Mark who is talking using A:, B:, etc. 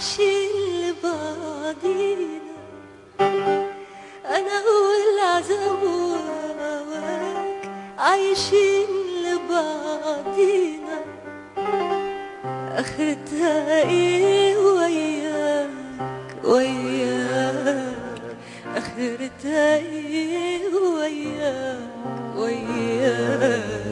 A: عايشين لبعضينا، أنا والعذاب وهواك عايشين لبعضينا، آخرتها إيه وياك وياك، آخرتها إيه وياك وياك.